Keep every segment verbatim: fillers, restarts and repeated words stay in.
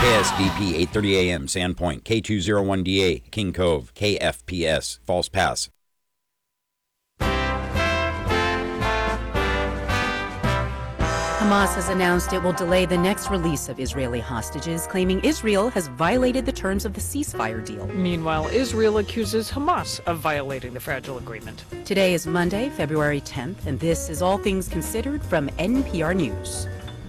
K S D P eight thirty A M, Sandpoint, K two oh one D A, King Cove, K F P S, False Pass. Hamas has announced it will delay the next release of Israeli hostages, claiming Israel has violated the terms of the ceasefire deal. Meanwhile, Israel accuses Hamas of violating the fragile agreement. Today is Monday, February tenth, and this is All Things Considered from N P R News.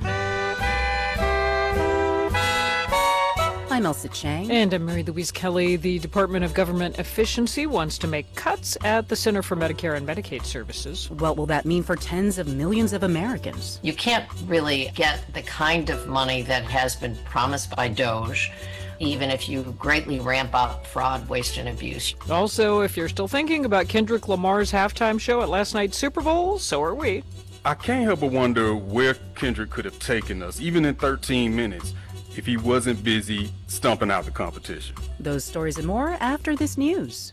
I'm Elsa Chang. And I'm Mary Louise Kelly. The Department of Government Efficiency wants to make cuts at the Center for Medicare and Medicaid Services. What will that mean for tens of millions of Americans? You can't really get the kind of money that has been promised by DOGE, even if you greatly ramp up fraud, waste, and abuse. Also, if you're still thinking about Kendrick Lamar's halftime show at last night's Super Bowl, so are we. I can't help but wonder where Kendrick could have taken us, even in thirteen minutes. If he wasn't busy stumping out the competition. Those stories and more after this news.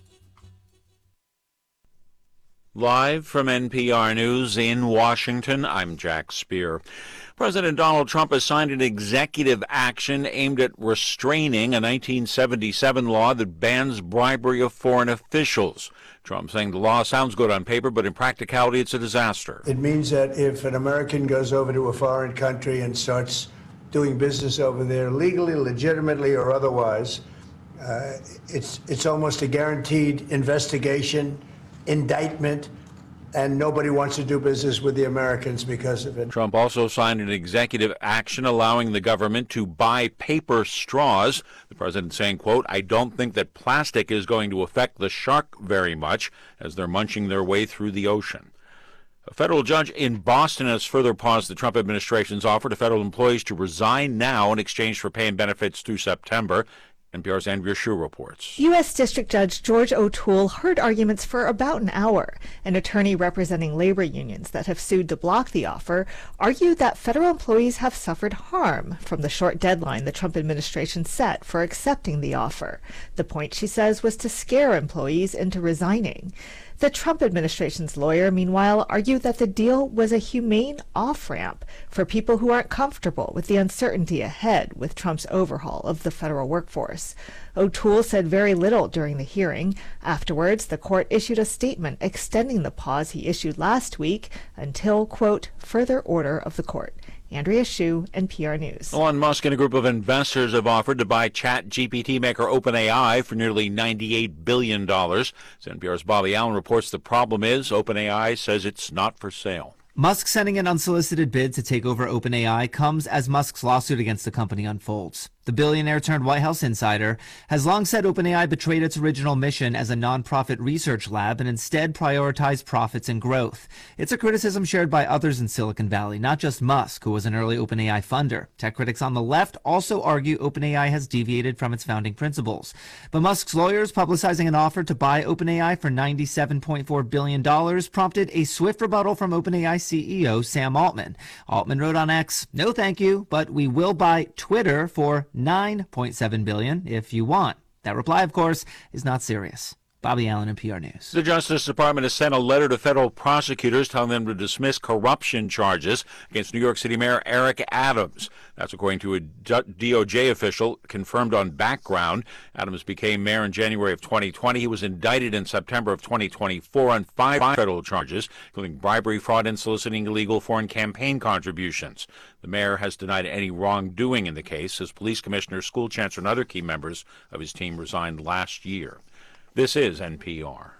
Live from N P R News in Washington, I'm Jack Speer. President Donald Trump has signed an executive action aimed at restraining a nineteen seventy-seven law that bans bribery of foreign officials. Trump saying the law sounds good on paper, but in practicality it's a disaster. It means that if an American goes over to a foreign country and starts doing business over there legally, legitimately, or otherwise, uh, it's it's almost a guaranteed investigation, indictment, and nobody wants to do business with the Americans because of it. Trump also signed an executive action allowing the government to buy paper straws. The president saying, quote, I don't think that plastic is going to affect the shark very much as they're munching their way through the ocean. A federal judge in Boston has further paused the Trump administration's offer to federal employees to resign now in exchange for pay and benefits through September. N P R's Andrea Hsu reports. U S. District Judge George O'Toole heard arguments for about an hour. An attorney representing labor unions that have sued to block the offer argued that federal employees have suffered harm from the short deadline the Trump administration set for accepting the offer. The point, she says, was to scare employees into resigning. The Trump administration's lawyer, meanwhile, argued that the deal was a humane off-ramp for people who aren't comfortable with the uncertainty ahead with Trump's overhaul of the federal workforce. O'Toole said very little during the hearing. Afterwards, the court issued a statement extending the pause he issued last week until, quote, further order of the court. Andrea Hsu, N P R News. Elon Musk and a group of investors have offered to buy Chat G P T maker OpenAI for nearly ninety-eight billion dollars. As N P R's Bobby Allen reports, the problem is OpenAI says it's not for sale. Musk sending an unsolicited bid to take over OpenAI comes as Musk's lawsuit against the company unfolds. The billionaire turned White House insider has long said OpenAI betrayed its original mission as a nonprofit research lab and instead prioritized profits and growth. It's a criticism shared by others in Silicon Valley, not just Musk, who was an early OpenAI funder. Tech critics on the left also argue OpenAI has deviated from its founding principles. But Musk's lawyers publicizing an offer to buy OpenAI for ninety-seven point four billion dollars prompted a swift rebuttal from OpenAI C E O Sam Altman. Altman wrote on X, "No thank you, but we will buy Twitter for nine point seven billion dollars if you want." That reply, of course, is not serious. Bobby Allen, N P R News. The Justice Department has sent a letter to federal prosecutors telling them to dismiss corruption charges against New York City Mayor Eric Adams. That's according to a D O J official confirmed on background. Adams became mayor in January of twenty twenty. He was indicted in September of twenty twenty-four on five federal charges, including bribery, fraud, and soliciting illegal foreign campaign contributions. The mayor has denied any wrongdoing in the case. His police commissioner, school chancellor, and other key members of his team resigned last year. This is N P R.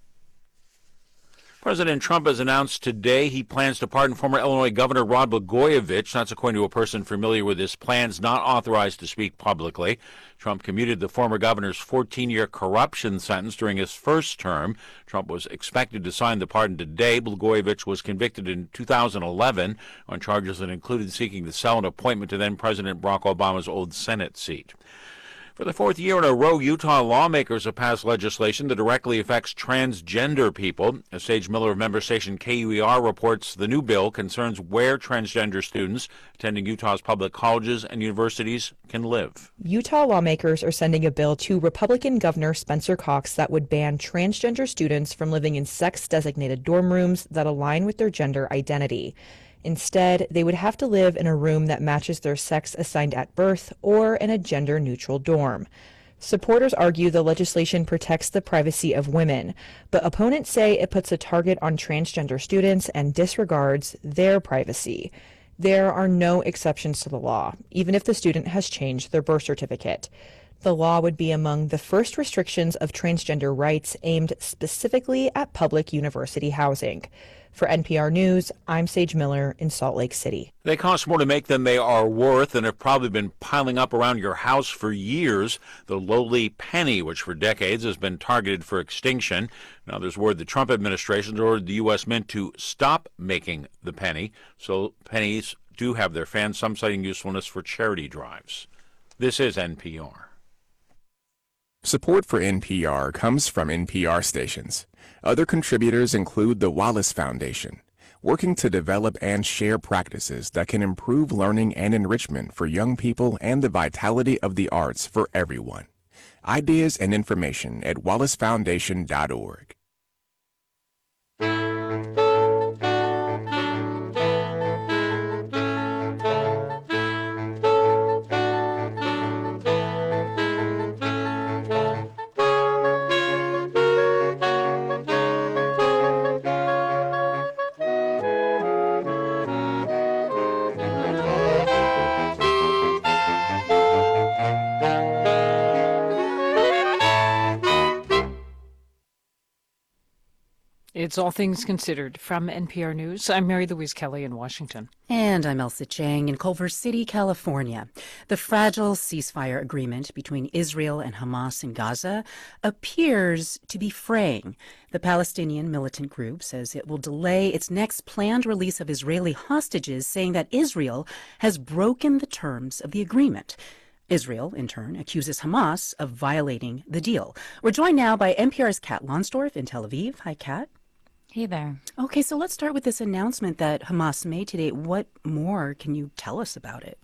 President Trump has announced today he plans to pardon former Illinois Governor Rod Blagojevich. That's according to a person familiar with his plans, not authorized to speak publicly. Trump commuted the former governor's fourteen-year corruption sentence during his first term. Trump was expected to sign the pardon today. Blagojevich was convicted in two thousand eleven on charges that included seeking to sell an appointment to then-President Barack Obama's old Senate seat. For the fourth year in a row, Utah lawmakers have passed legislation that directly affects transgender people. As Sage Miller of member station K U E R reports, the new bill concerns where transgender students attending Utah's public colleges and universities can live. Utah lawmakers are sending a bill to Republican Governor Spencer Cox that would ban transgender students from living in sex-designated dorm rooms that align with their gender identity. Instead, they would have to live in a room that matches their sex assigned at birth or in a gender-neutral dorm. Supporters argue the legislation protects the privacy of women, but opponents say it puts a target on transgender students and disregards their privacy. There are no exceptions to the law, even if the student has changed their birth certificate. The law would be among the first restrictions of transgender rights aimed specifically at public university housing. For N P R News, I'm Sage Miller in Salt Lake City. They cost more to make than they are worth and have probably been piling up around your house for years. The lowly penny, which for decades has been targeted for extinction. Now there's word the Trump administration ordered the U S Mint to stop making the penny. So pennies do have their fans, some citing usefulness for charity drives. This is N P R. Support for N P R comes from N P R stations. Other contributors include the Wallace Foundation, working to develop and share practices that can improve learning and enrichment for young people and the vitality of the arts for everyone. Ideas and information at wallace foundation dot org. It's All Things Considered from N P R News. I'm Mary Louise Kelly in Washington. And I'm Elsa Chang in Culver City, California. The fragile ceasefire agreement between Israel and Hamas in Gaza appears to be fraying. The Palestinian militant group says it will delay its next planned release of Israeli hostages, saying that Israel has broken the terms of the agreement. Israel, in turn, accuses Hamas of violating the deal. We're joined now by N P R's Kat Lonsdorf in Tel Aviv. Hi, Kat. Hey there. Okay, so let's start with this announcement that Hamas made today. What more can you tell us about it?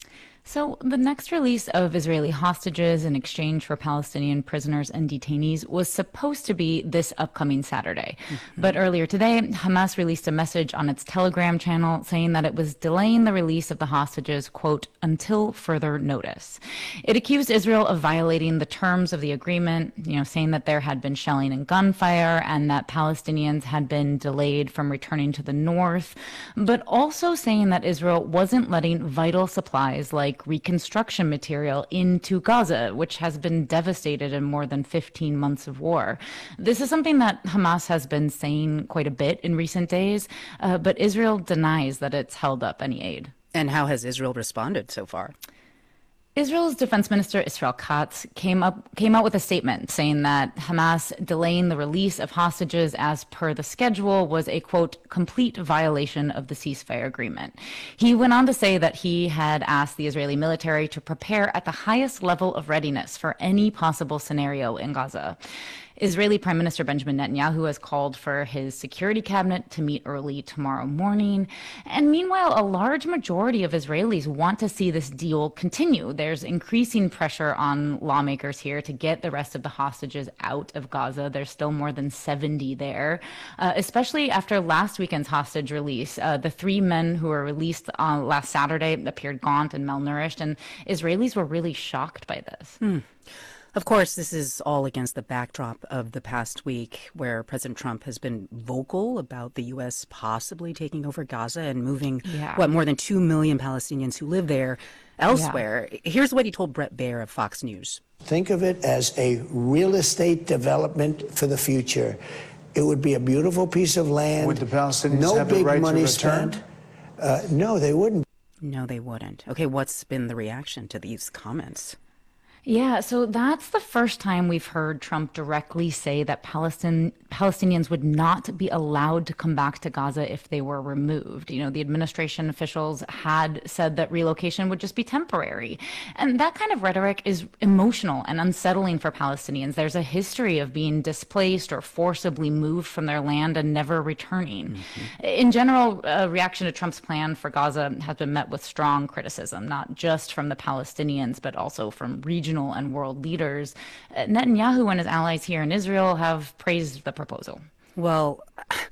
So the next release of Israeli hostages in exchange for Palestinian prisoners and detainees was supposed to be this upcoming Saturday. Mm-hmm. But earlier today, Hamas released a message on its Telegram channel saying that it was delaying the release of the hostages, quote, until further notice. It accused Israel of violating the terms of the agreement, you know, saying that there had been shelling and gunfire and that Palestinians had been delayed from returning to the north, but also saying that Israel wasn't letting vital supplies like reconstruction material into Gaza, which has been devastated in more than fifteen months of war. This is something that Hamas has been saying quite a bit in recent days, uh, but Israel denies that it's held up any aid. And how has Israel responded so far? Israel's Defense Minister Israel Katz came up came out with a statement saying that Hamas delaying the release of hostages as per the schedule was a, quote, complete violation of the ceasefire agreement. He went on to say that he had asked the Israeli military to prepare at the highest level of readiness for any possible scenario in Gaza. Israeli Prime Minister Benjamin Netanyahu has called for his security cabinet to meet early tomorrow morning. And meanwhile, a large majority of Israelis want to see this deal continue. There's increasing pressure on lawmakers here to get the rest of the hostages out of Gaza. There's still more than seventy there, uh, especially after last weekend's hostage release. Uh, the three men who were released uh, last Saturday appeared gaunt and malnourished, and Israelis were really shocked by this. Hmm. Of course, this is all against the backdrop of the past week where President Trump has been vocal about the U S possibly taking over Gaza and moving, yeah. what, more than two million Palestinians who live there elsewhere. Yeah. Here's what he told Bret Baier of Fox News. Think of it as a real estate development for the future. It would be a beautiful piece of land. Would the Palestinians no have big the right money to return? spent. Uh, no, they wouldn't. No, they wouldn't. Okay, what's been the reaction to these comments? Yeah, so that's the first time we've heard Trump directly say that Palestine, Palestinians would not be allowed to come back to Gaza if they were removed. You know, the administration officials had said that relocation would just be temporary. And that kind of rhetoric is emotional and unsettling for Palestinians. There's a history of being displaced or forcibly moved from their land and never returning. Mm-hmm. In general, a reaction to Trump's plan for Gaza has been met with strong criticism, not just from the Palestinians, but also from regional and world leaders. Netanyahu and his allies here in Israel have praised the proposal. Well,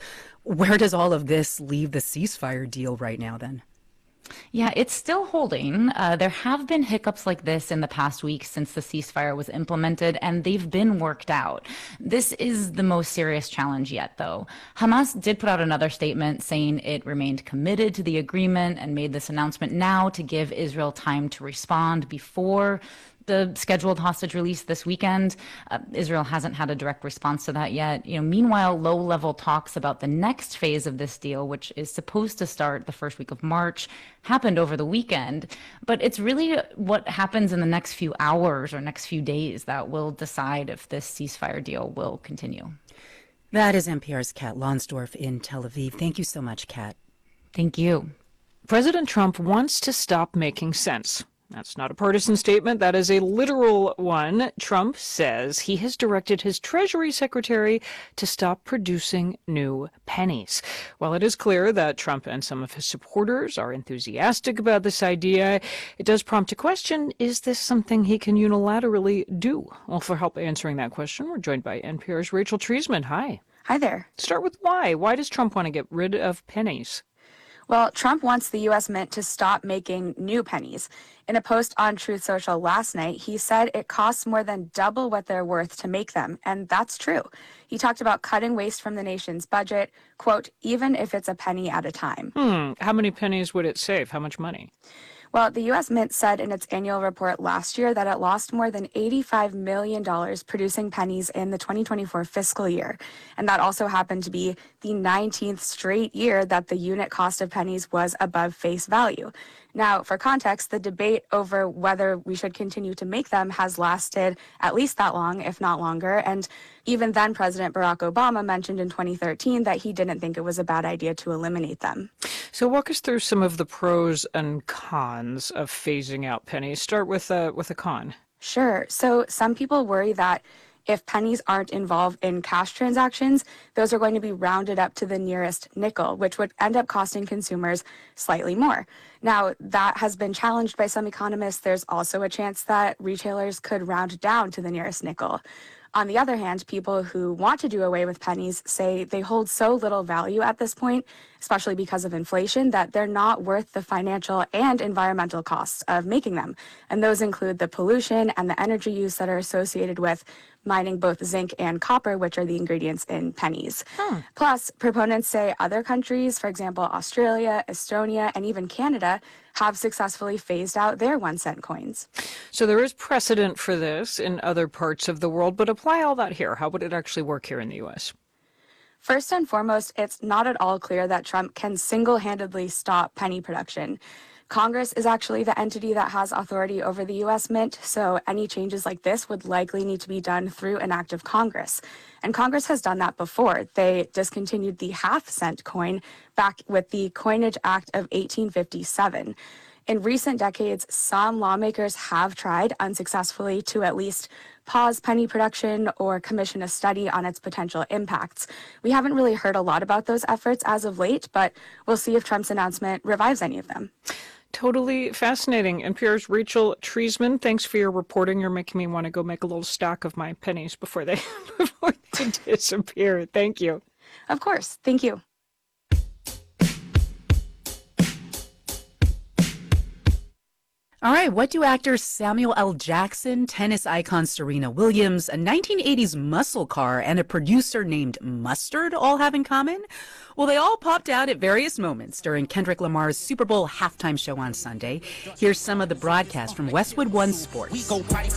Where does all of this leave the ceasefire deal right now then? Yeah, it's still holding. Uh, there have been hiccups like this in the past week since the ceasefire was implemented, and they've been worked out. This is the most serious challenge yet, though. Hamas did put out another statement saying it remained committed to the agreement and made this announcement now to give Israel time to respond before the scheduled hostage release this weekend. Uh, Israel hasn't had a direct response to that yet. You know, meanwhile, low-level talks about the next phase of this deal, which is supposed to start the first week of March, happened over the weekend. But it's really what happens in the next few hours or next few days that will decide if this ceasefire deal will continue. That is N P R's Kat Lonsdorf in Tel Aviv. Thank you so much, Kat. Thank you. President Trump wants to stop making sense. That's not a partisan statement. That is a literal one. Trump says he has directed his Treasury Secretary to stop producing new pennies. While it is clear that Trump and some of his supporters are enthusiastic about this idea, it does prompt a question, is this something he can unilaterally do? Well, for help answering that question, we're joined by N P R's Rachel Treisman. Hi. Hi there. Start with why. Why does Trump want to get rid of pennies? Well, Trump wants the U S Mint to stop making new pennies. In a post on Truth Social last night, he said it costs more than double what they're worth to make them, and that's true. He talked about cutting waste from the nation's budget, quote, even if it's a penny at a time. Hmm. How many pennies would it save? How much money? Well, the U S Mint said in its annual report last year that it lost more than eighty-five million dollars producing pennies in the twenty twenty-four fiscal year. And that also happened to be the nineteenth straight year that the unit cost of pennies was above face value. Now, for context, the debate over whether we should continue to make them has lasted at least that long, if not longer. And even then, President Barack Obama mentioned in twenty thirteen that he didn't think it was a bad idea to eliminate them. So walk us through some of the pros and cons of phasing out pennies. Start with a, with a con. Sure. So some people worry that if pennies aren't involved in cash transactions, those are going to be rounded up to the nearest nickel, which would end up costing consumers slightly more. Now, that has been challenged by some economists. There's also a chance that retailers could round down to the nearest nickel. On the other hand, people who want to do away with pennies say they hold so little value at this point, especially because of inflation, that they're not worth the financial and environmental costs of making them. And those include the pollution and the energy use that are associated with mining both zinc and copper, which are the ingredients in pennies. Hmm. Plus, proponents say other countries, for example, Australia, Estonia, and even Canada, have successfully phased out their one cent coins. So there is precedent for this in other parts of the world, but apply all that here. How would it actually work here in the U S? First and foremost, it's not at all clear that Trump can single-handedly stop penny production. Congress is actually the entity that has authority over the U S Mint, so any changes like this would likely need to be done through an act of Congress. And Congress has done that before. They discontinued the half-cent coin back with the Coinage Act of eighteen fifty-seven. In recent decades, some lawmakers have tried unsuccessfully to at least pause penny production or commission a study on its potential impacts. We haven't really heard a lot about those efforts as of late, but we'll see if Trump's announcement revives any of them. Totally fascinating. N P R's Rachel Treisman, thanks for your reporting. You're making me want to go make a little stack of my pennies before they, before they disappear. Thank you. Of course. Thank you. All right, what do actors Samuel L. Jackson, tennis icon Serena Williams, a nineteen eighties muscle car, and a producer named Mustard all have in common? Well, they all popped out at various moments during Kendrick Lamar's Super Bowl halftime show on Sunday. Here's some of the broadcast from Westwood One Sports.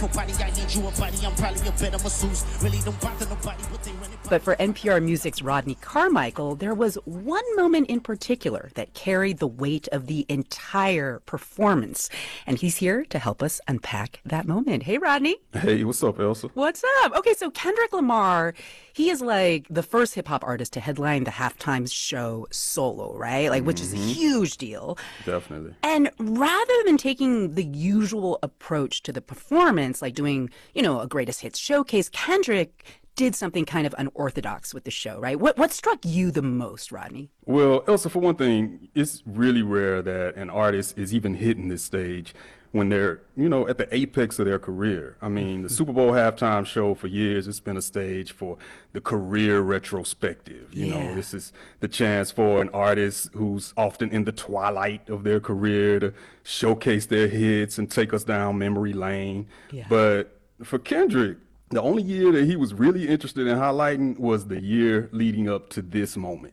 But for N P R Music's Rodney Carmichael, there was one moment in particular that carried the weight of the entire performance. And he's here to help us unpack that moment. Hey, Rodney. Hey, what's up, Elsa? What's up? Okay, so Kendrick Lamar, he is like the first hip-hop artist to headline the halftime show solo, right? Like, which is a huge deal. Definitely. And rather than taking the usual approach to the performance, like doing, you know, a greatest hits showcase, Kendrick did something kind of unorthodox with the show, right? What what struck you the most, Rodney? Well, Elsa, for one thing, it's really rare that an artist is even hitting this stage. when they're, you know, at the apex of their career. I mean, the Super Bowl halftime show for years, it's been a stage for the career retrospective. You Yeah. know, this is the chance for an artist who's often in the twilight of their career to showcase their hits and take us down memory lane. Yeah. But for Kendrick, the only year that he was really interested in highlighting was the year leading up to this moment.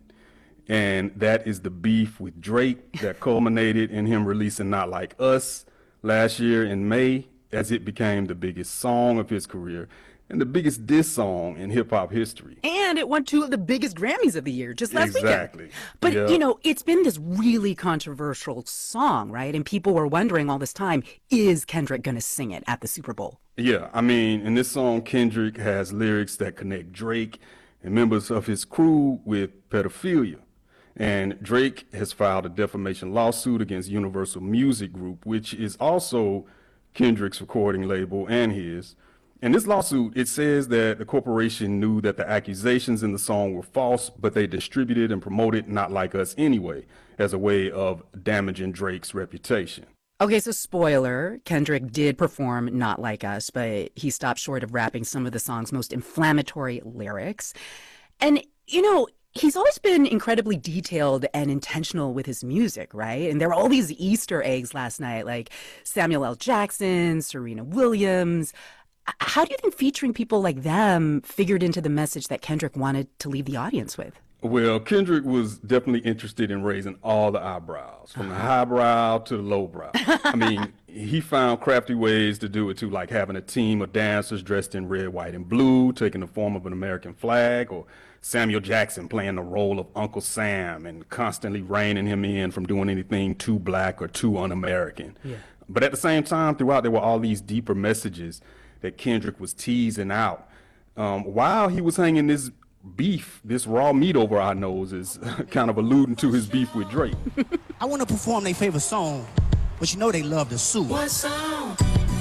And that is the beef with Drake that culminated in him releasing Not Like Us last year in May, as it became the biggest song of his career and the biggest diss song in hip hop history. And it won two of the biggest Grammys of the year just last Exactly. weekend. But, Yeah. you know, it's been this really controversial song, right? And people were wondering all this time, is Kendrick going to sing it at the Super Bowl? Yeah, I mean, in this song, Kendrick has lyrics that connect Drake and members of his crew with pedophilia. And Drake has filed a defamation lawsuit against Universal Music Group, which is also Kendrick's recording label and his. In this lawsuit, it says that the corporation knew that the accusations in the song were false, but they distributed and promoted Not Like Us anyway, as a way of damaging Drake's reputation. Okay, so spoiler, Kendrick did perform Not Like Us, but he stopped short of rapping some of the song's most inflammatory lyrics. And, you know, he's always been incredibly detailed and intentional with his music, right? And there were all these Easter eggs last night, like Samuel L. Jackson, Serena Williams. How do you think featuring people like them figured into the message that Kendrick wanted to leave the audience with? Well, Kendrick was definitely interested in raising all the eyebrows, from the highbrow to the lowbrow. I mean, he found crafty ways to do it too, like having a team of dancers dressed in red, white, and blue, taking the form of an American flag, or Samuel Jackson playing the role of Uncle Sam and constantly reining him in from doing anything too black or too un-American. Yeah. But at the same time, throughout, there were all these deeper messages that Kendrick was teasing out. Um, while he was hanging this beef, this raw meat over our noses, kind of alluding to his beef with Drake. I want to perform their favorite song, but you know they love to sue. What song?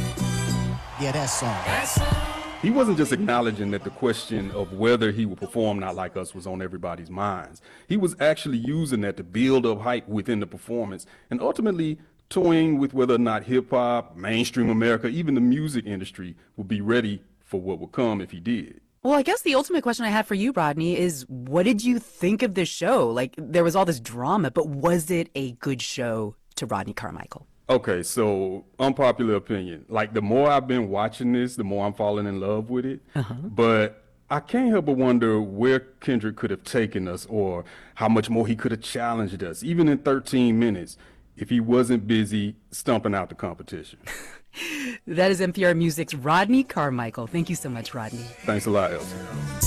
Yeah, that song. That song. He wasn't just acknowledging that the question of whether he would perform Not Like Us was on everybody's minds. He was actually using that to build up hype within the performance and ultimately toying with whether or not hip-hop, mainstream America, even the music industry would be ready for what would come if he did. Well, I guess the ultimate question I have for you, Rodney, is what did you think of the show? Like, there was all this drama, but was it a good show to Rodney Carmichael? Okay, so unpopular opinion. Like, the more I've been watching this, the more I'm falling in love with it. Uh-huh. But I can't help but wonder where Kendrick could have taken us or how much more he could have challenged us, even in thirteen minutes, if he wasn't busy stumping out the competition. That is N P R Music's Rodney Carmichael. Thank you so much, Rodney. Thanks a lot, Elsie.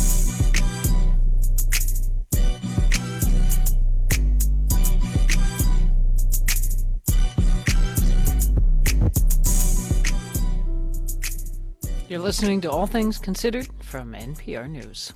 You're listening to All Things Considered from N P R News.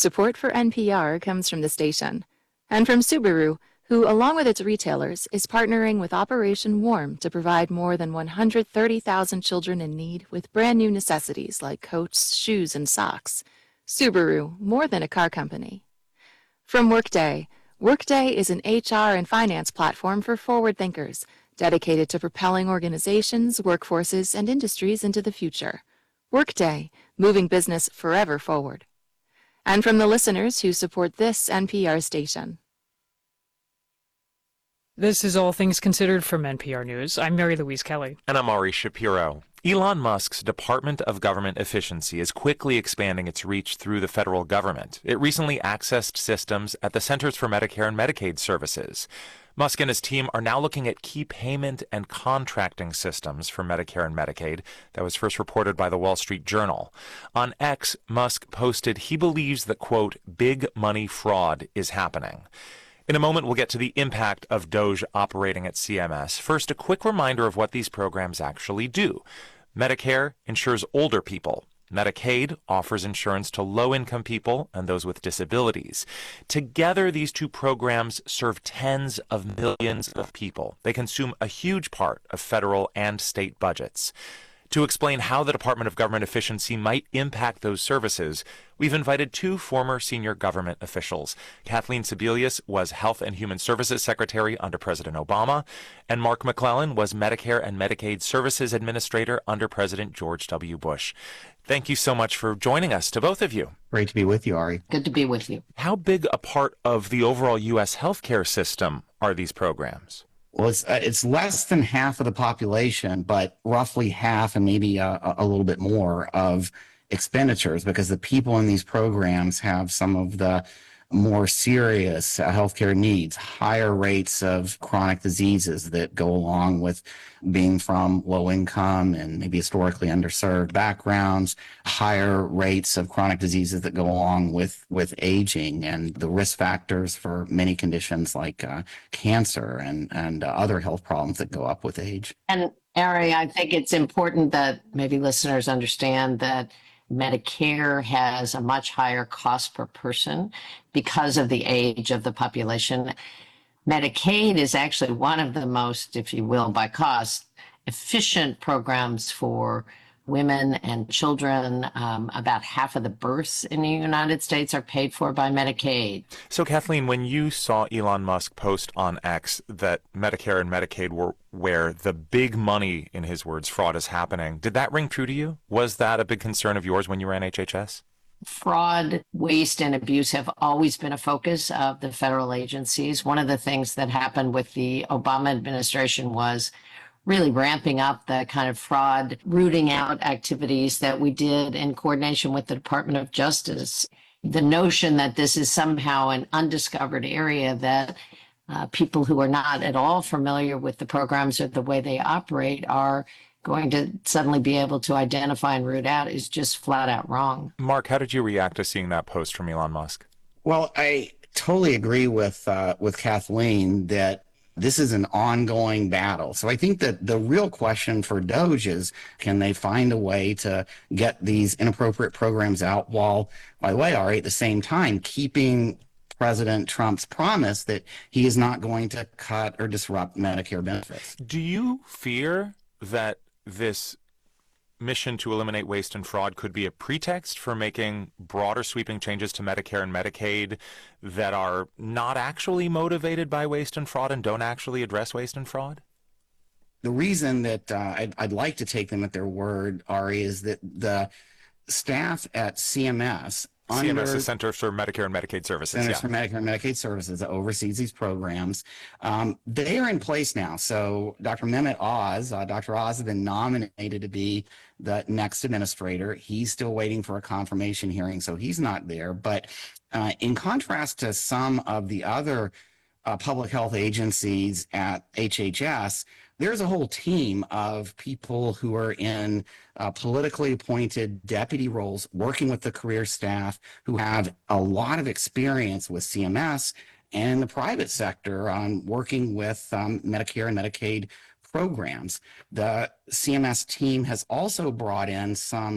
Support for N P R comes from the station and from Subaru, who, along with its retailers, is partnering with Operation Warm to provide more than one hundred thirty thousand children in need with brand new necessities like coats, shoes, and socks. Subaru, more than a car company. From Workday. Workday is an H R and finance platform for forward thinkers, dedicated to propelling organizations, workforces, and industries into the future. Workday, moving business forever forward. And from the listeners who support this N P R station. This is All Things Considered from N P R News. I'm Mary Louise Kelly. And I'm Ari Shapiro. Elon Musk's Department of Government Efficiency is quickly expanding its reach through the federal government. It recently accessed systems at the Centers for Medicare and Medicaid Services. Musk and his team are now looking at key payment and contracting systems for Medicare and Medicaid. That was first reported by the Wall Street Journal. On X, Musk posted he believes that, quote, big money fraud is happening. In a moment, we'll get to the impact of Doge operating at C M S. First, a quick reminder of what these programs actually do. Medicare insures older people. Medicaid offers insurance to low-income people and those with disabilities. Together, these two programs serve tens of millions of people. They consume a huge part of federal and state budgets. To explain how the Department of Government Efficiency might impact those services, we've invited two former senior government officials. Kathleen Sebelius was Health and Human Services Secretary under President Obama, and Mark McClellan was Medicare and Medicaid Services Administrator under President George W. Bush. Thank you so much for joining us, to both of you. Great to be with you, Ari. Good to be with you. How big a part of the overall U S healthcare system are these programs? Well, it's, uh, it's less than half of the population, but roughly half and maybe a, a little bit more of expenditures, because the people in these programs have some of the more serious uh, healthcare needs, higher rates of chronic diseases that go along with being from low income and maybe historically underserved backgrounds, higher rates of chronic diseases that go along with, with aging, and the risk factors for many conditions like uh, cancer and, and uh, other health problems that go up with age. And Ari, I think it's important that maybe listeners understand that Medicare has a much higher cost per person because of the age of the population. Medicaid is actually one of the most, if you will, by cost, efficient programs for women and children. Um, about half of the births in the United States are paid for by Medicaid. So, Kathleen, when you saw Elon Musk post on X that Medicare and Medicaid were where the big money, in his words, fraud is happening, did that ring true to you? Was that a big concern of yours when you ran H H S? Fraud, waste, and abuse have always been a focus of the federal agencies. One of the things that happened with the Obama administration was really ramping up the kind of fraud rooting out activities that we did in coordination with the Department of Justice. The notion that this is somehow an undiscovered area, that uh, people who are not at all familiar with the programs or the way they operate are going to suddenly be able to identify and root out, is just flat out wrong. Mark, how did you react to seeing that post from Elon Musk? Well, I totally agree with uh, with Kathleen that this is an ongoing battle. So I think that the real question for Doge is, can they find a way to get these inappropriate programs out while, by the way, Ari, at the same time, keeping President Trump's promise that he is not going to cut or disrupt Medicare benefits? Do you fear that this mission to eliminate waste and fraud could be a pretext for making broader sweeping changes to Medicare and Medicaid that are not actually motivated by waste and fraud and don't actually address waste and fraud? The reason that uh, I'd, I'd like to take them at their word, Ari, is that the staff at C M S, C M S, the Center for Medicare and Medicaid Services. Centers yeah. for Medicare and Medicaid Services that oversees these programs. Um, they are in place now. So Doctor Mehmet Oz, uh, Doctor Oz has been nominated to be the next administrator. He's still waiting for a confirmation hearing, so he's not there. But uh, in contrast to some of the other uh, public health agencies at H H S, there's a whole team of people who are in uh, politically appointed deputy roles working with the career staff who have a lot of experience with C M S and the private sector on working with um, Medicare and Medicaid. programs. The C M S team has also brought in some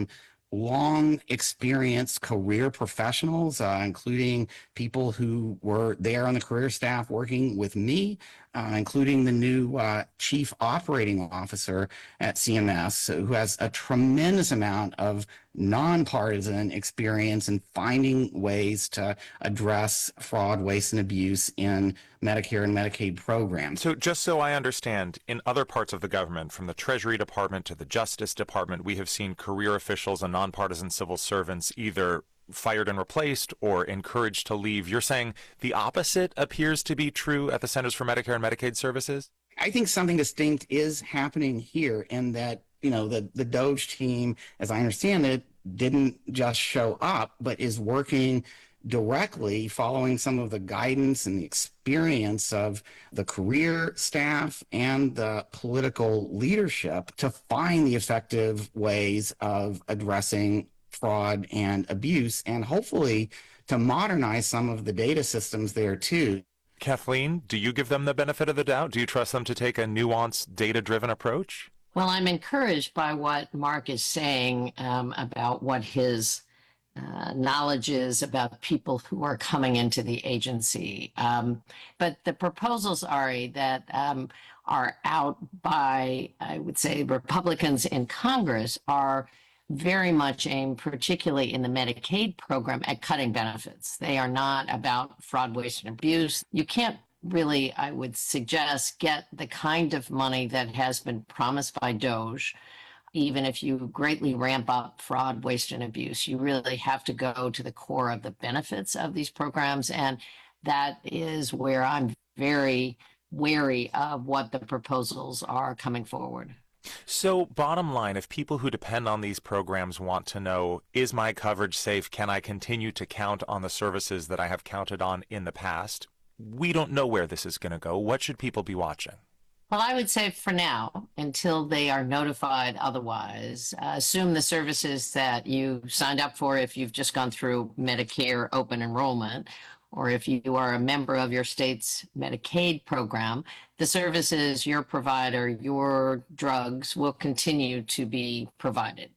long experienced career professionals, uh, including people who were there on the career staff working with me, uh, including the new uh, chief operating officer at C M S, who has a tremendous amount of nonpartisan experience in finding ways to address fraud, waste, and abuse in Medicare and Medicaid programs. So just so I understand, in other parts of the government, from the Treasury Department to the Justice Department, we have seen career officials and nonpartisan civil servants either fired and replaced or encouraged to leave. You're saying the opposite appears to be true at the Centers for Medicare and Medicaid Services? I think something distinct is happening here in that, you know, the, the DOGE team, as I understand it, didn't just show up, but is working directly following some of the guidance and the experience of the career staff and the political leadership to find the effective ways of addressing fraud and abuse, and hopefully to modernize some of the data systems there too. Kathleen, do you give them the benefit of the doubt? Do you trust them to take a nuanced, data-driven approach? Well, I'm encouraged by what Mark is saying um, about what his uh, knowledge is about people who are coming into the agency. Um, but the proposals, Ari, that um, are out by, I would say, Republicans in Congress are very much aimed, particularly in the Medicaid program, at cutting benefits. They are not about fraud, waste, and abuse. You can't really, I would suggest, get the kind of money that has been promised by DOGE. Even if you greatly ramp up fraud, waste, and abuse, you really have to go to the core of the benefits of these programs. And that is where I'm very wary of what the proposals are coming forward. So bottom line, if people who depend on these programs want to know, is my coverage safe? Can I continue to count on the services that I have counted on in the past? We don't know where this is going to go. What should people be watching? Well, I would say for now, until they are notified otherwise, uh, assume the services that you signed up for if you've just gone through Medicare open enrollment, or if you are a member of your state's Medicaid program, the services, your provider, your drugs will continue to be provided,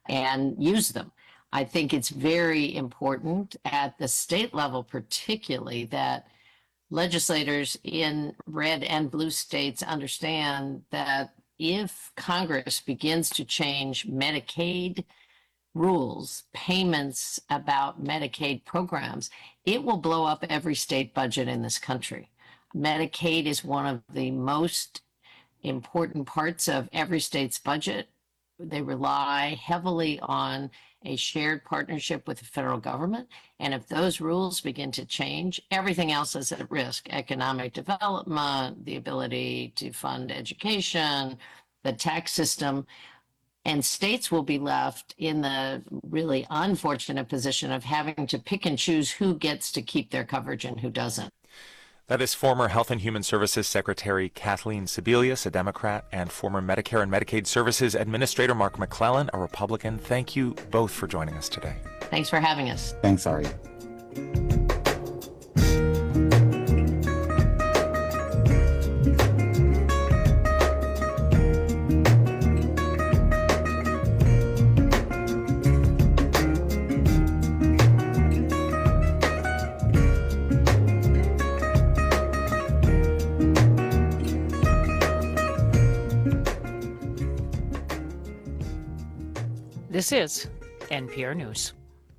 and use them. I think it's very important at the state level, particularly, that legislators in red and blue states understand that if Congress begins to change Medicaid rules, payments about Medicaid programs, it will blow up every state budget in this country. Medicaid is one of the most important parts of every state's budget. They rely heavily on a shared partnership with the federal government. And if those rules begin to change, everything else is at risk. Economic development, the ability to fund education, the tax system. And states will be left in the really unfortunate position of having to pick and choose who gets to keep their coverage and who doesn't. That is former Health and Human Services Secretary Kathleen Sebelius, a Democrat, and former Medicare and Medicaid Services Administrator Mark McClellan, a Republican. Thank you both for joining us today. Thanks for having us. Thanks, Ari. This is N P R News.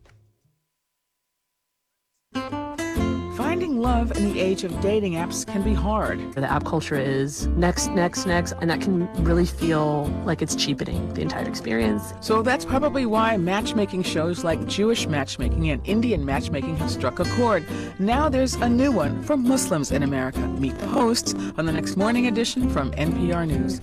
Finding love in the age of dating apps can be hard. The app culture is next, next, next, and that can really feel like it's cheapening the entire experience. So that's probably why matchmaking shows like Jewish matchmaking and Indian matchmaking have struck a chord. Now there's a new one for Muslims in America. Meet the hosts on the next morning edition from N P R News.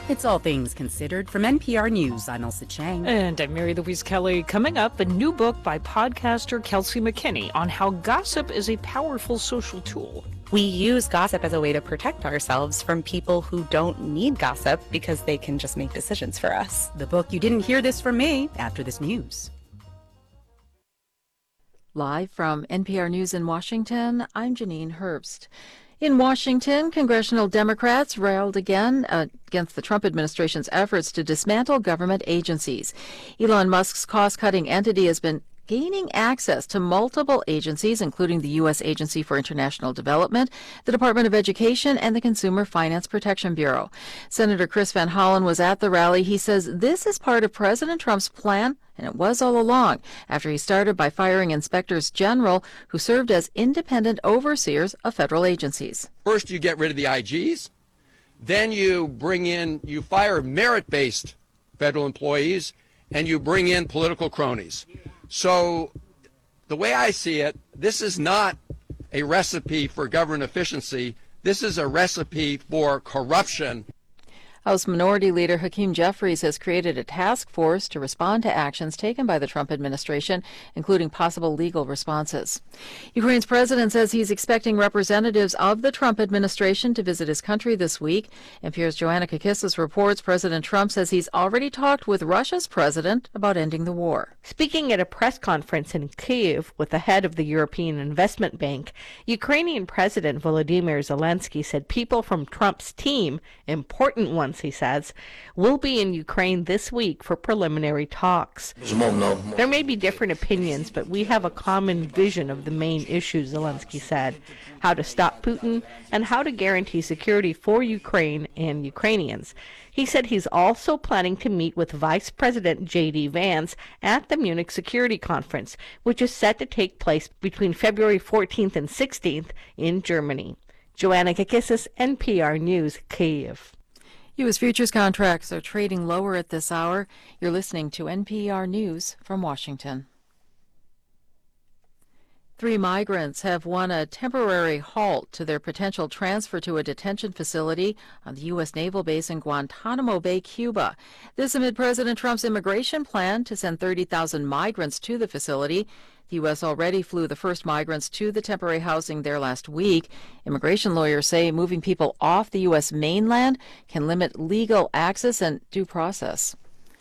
It's All Things Considered from N P R News. I'm Elsa Chang. And I'm Mary Louise Kelly. Coming up, a new book by podcaster Kelsey McKinney on how gossip is a powerful social tool. We use gossip as a way to protect ourselves from people who don't need gossip because they can just make decisions for us. The book You Didn't Hear This From Me after this news. Live from N P R News in Washington, I'm Janine Herbst. In Washington, congressional Democrats railed again against the Trump administration's efforts to dismantle government agencies. Elon Musk's cost-cutting entity has been gaining access to multiple agencies, including the U S Agency for International Development, the Department of Education, and the Consumer Finance Protection Bureau. Senator Chris Van Hollen was at the rally. He says this is part of President Trump's plan, and it was all along, after he started by firing inspectors general who served as independent overseers of federal agencies. First, you get rid of the I Gs. Then you bring in, you fire merit-based federal employees, and you bring in political cronies. So the way I see it, this is not a recipe for government efficiency. This is a recipe for corruption. House Minority Leader Hakeem Jeffries has created a task force to respond to actions taken by the Trump administration, including possible legal responses. Ukraine's president says he's expecting representatives of the Trump administration to visit his country this week. N P R's Joanna Kakissis reports President Trump says he's already talked with Russia's president about ending the war. Speaking at a press conference in Kyiv with the head of the European Investment Bank, Ukrainian President Volodymyr Zelensky said people from Trump's team, important ones he says, will be in Ukraine this week for preliminary talks. There may be different opinions, but we have a common vision of the main issues, Zelensky said, how to stop Putin and how to guarantee security for Ukraine and Ukrainians. He said he's also planning to meet with Vice President J D Vance at the Munich Security Conference, which is set to take place between February fourteenth and sixteenth in Germany. Joanna Kakissis, N P R News, Kyiv. U S futures contracts are trading lower at this hour. You're listening to N P R News from Washington. Three migrants have won a temporary halt to their potential transfer to a detention facility on the U S naval base in Guantanamo Bay, Cuba. This amid President Trump's immigration plan to send thirty thousand migrants to the facility. The U S already flew the first migrants to the temporary housing there last week. Immigration lawyers say moving people off the U S mainland can limit legal access and due process.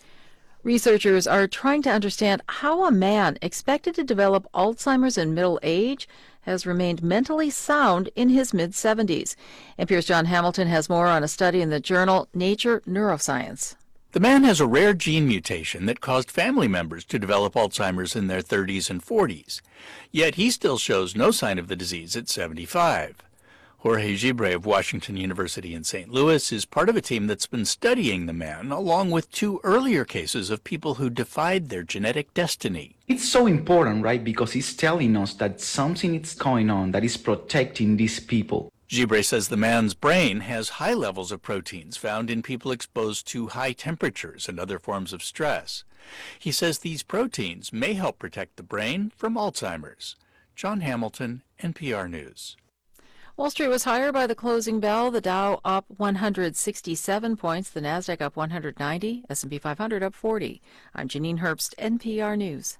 Researchers are trying to understand how a man expected to develop Alzheimer's in middle age has remained mentally sound in his mid-seventies. N P R's John Hamilton has more on a study in the journal Nature Neuroscience. The man has a rare gene mutation that caused family members to develop Alzheimer's in their thirties and forties. Yet he still shows no sign of the disease at seventy-five. Jorge Gibre of Washington University in Saint Louis is part of a team that's been studying the man, along with two earlier cases of people who defied their genetic destiny. It's so important, right? Because it's telling us that something is going on that is protecting these people. Gibre says the man's brain has high levels of proteins found in people exposed to high temperatures and other forms of stress. He says these proteins may help protect the brain from Alzheimer's. John Hamilton, N P R News. Wall Street was higher by the closing bell. The Dow up one hundred sixty-seven points, the Nasdaq up one hundred ninety, S and P five hundred up forty. I'm Janine Herbst, N P R News.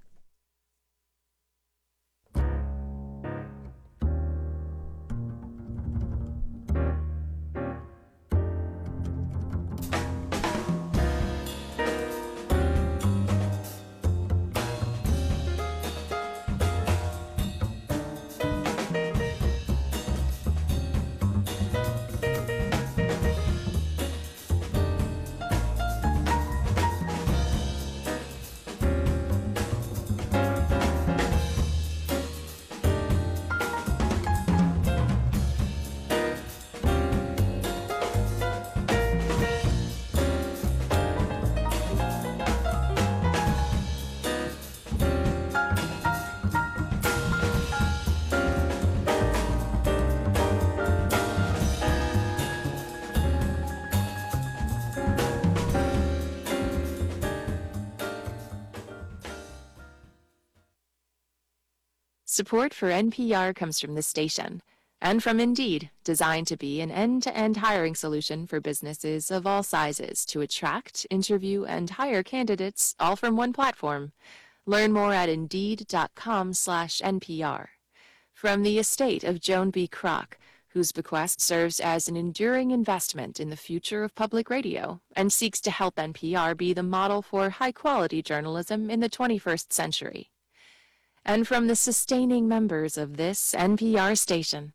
Support for N P R comes from this station And from Indeed, designed to be an end-to-end hiring solution for businesses of all sizes to attract, interview, and hire candidates all from one platform. Learn more at Indeed.com slash NPR. From the estate of Joan B. Kroc, whose bequest serves as an enduring investment in the future of public radio and seeks to help N P R be the model for high-quality journalism in the twenty-first century. And from the sustaining members of this N P R station.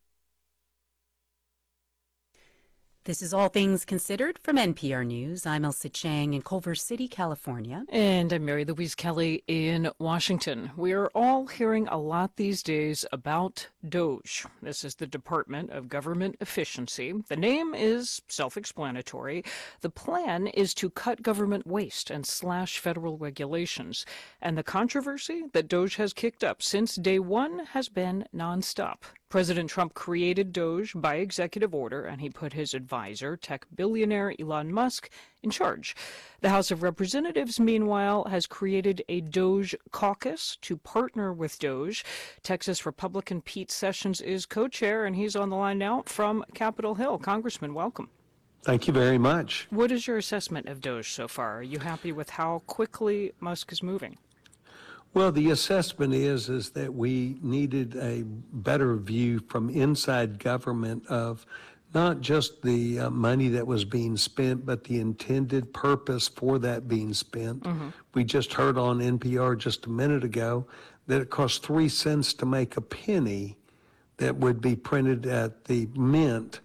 This is All Things Considered from N P R News. I'm Elsa Chang in Culver City, California. And I'm Mary Louise Kelly in Washington. We are all hearing a lot these days about DOGE. This is the Department of Government Efficiency. The name is self-explanatory. The plan is to cut government waste and slash federal regulations. And the controversy that DOGE has kicked up since day one has been nonstop. President Trump created DOGE by executive order, and he put his advisor, tech billionaire Elon Musk, in charge. The House of Representatives, meanwhile, has created a DOGE caucus to partner with DOGE. Texas Republican Pete Sessions is co-chair, and he's on the line now from Capitol Hill. Congressman, welcome. Thank you very much. What is your assessment of DOGE so far? Are you happy with how quickly Musk is moving? Well, the assessment is is that we needed a better view from inside government of not just the uh, money that was being spent, but the intended purpose for that being spent. Mm-hmm. We just heard on N P R just a minute ago that it costs three cents to make a penny that would be printed at the mint.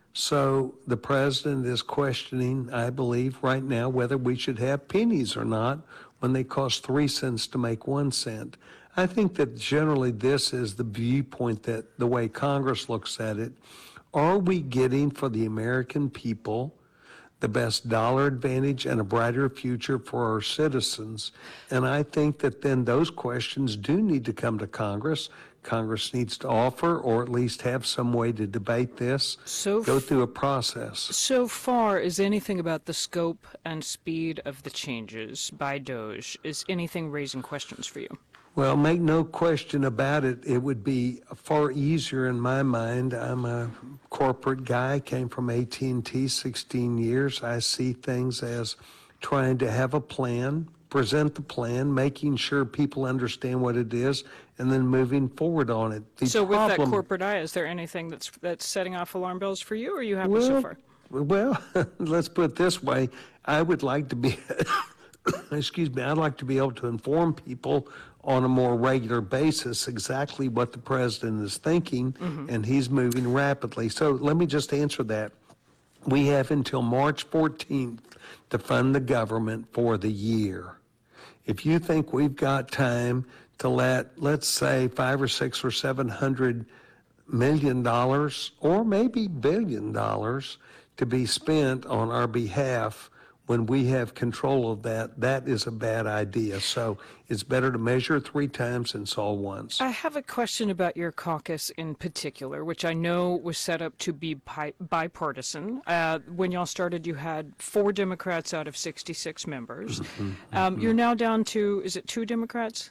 So the president is questioning, I believe, right now whether we should have pennies or not when they cost three cents to make one cent. I think that generally this is the viewpoint that the way Congress looks at it. Are we getting for the American people the best dollar advantage and a brighter future for our citizens? And I think that then those questions do need to come to Congress. Congress needs to offer or at least have some way to debate this, so go through a process. So far, is anything about the scope and speed of the changes by DOGE, is anything raising questions for you? Well, make no question about it, it would be far easier in my mind. I'm a corporate guy, came from A T and T sixteen years. I see things as trying to have a plan, present the plan, making sure people understand what it is, and then moving forward on it. The so with problem, that corporate eye, is there anything that's that's setting off alarm bells for you, or are you happy well, so far? Well, let's put it this way. I would like to be, excuse me, I'd like to be able to inform people on a more regular basis exactly what the president is thinking, mm-hmm. and he's moving rapidly. So let me just answer that. We have until March fourteenth to fund the government for the year. If you think we've got time to let, let's say, five or six or seven hundred million dollars, or maybe billion dollars, to be spent on our behalf when we have control of that, that is a bad idea. So it's better to measure three times than solve once. I have a question about your caucus in particular, which I know was set up to be bi- bipartisan. Uh, when y'all started, you had four Democrats out of sixty-six members. Mm-hmm. Um, you're now down to, is it two Democrats?